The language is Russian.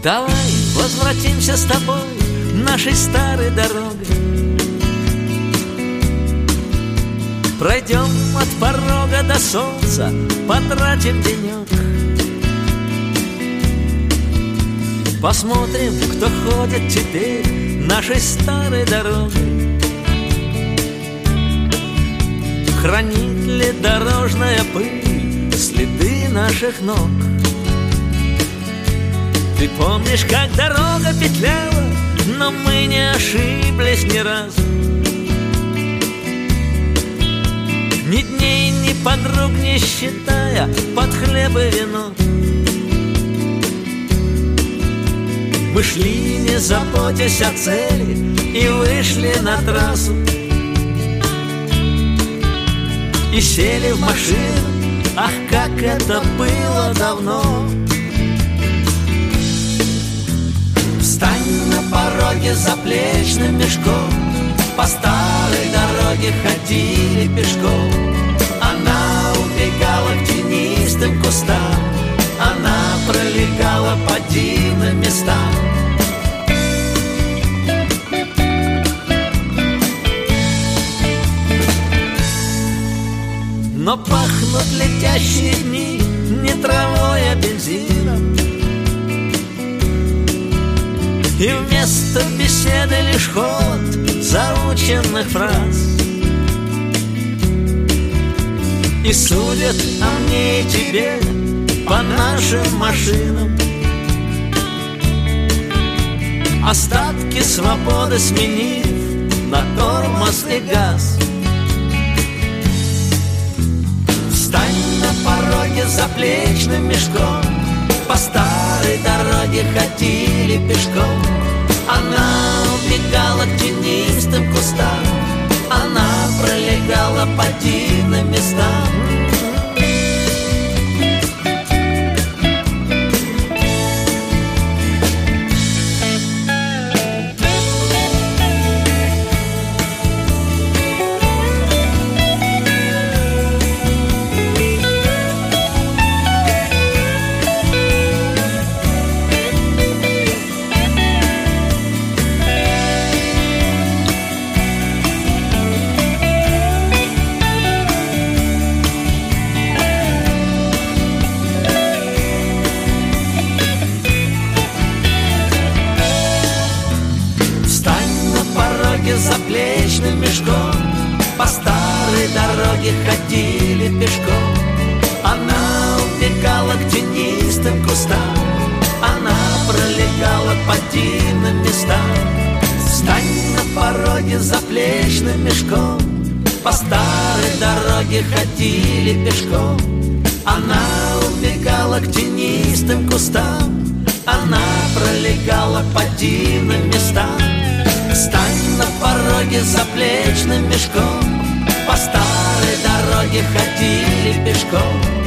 Давай возвратимся с тобой нашей старой дорогой, пройдем от порога до солнца, потратим денек. Посмотрим, кто ходит теперь нашей старой дорогой. Хранит ли дорожная пыль следы наших ног? Ты помнишь, как дорога петляла, но мы не ошиблись ни разу. Ни дней, ни подруг не считая, под хлеб и вино. Мы шли, не заботясь о цели, и вышли на трассу. И сели в машину, ах, как это было давно. Встань на пороге заплечным мешком, по старой дороге ходили пешком. Она убегала к тенистым кустам, она пролегала по дивным местам. Но пахнут летящие дни не травой, а бензином. И вместо беседы лишь холод заученных фраз. И судят о мне и тебе по нашим машинам. Остатки свободы сменив на тормоз и газ. Встань на пороге заплечным мешком, по старой дороге ходили пешком. Она убегала к тенистым кустам, она пролегала по дивным местам. Заплечным мешком, по старой дороге ходили пешком. Она убегала к тенистым кустам, она пролегала по дивным местам. Встань на пороге заплечным мешком, по старой дороге ходили пешком. Она убегала к тенистым кустам, она пролегала по дивным местам. Встань на пороге заплечным мешком, по старой дороге ходили пешком.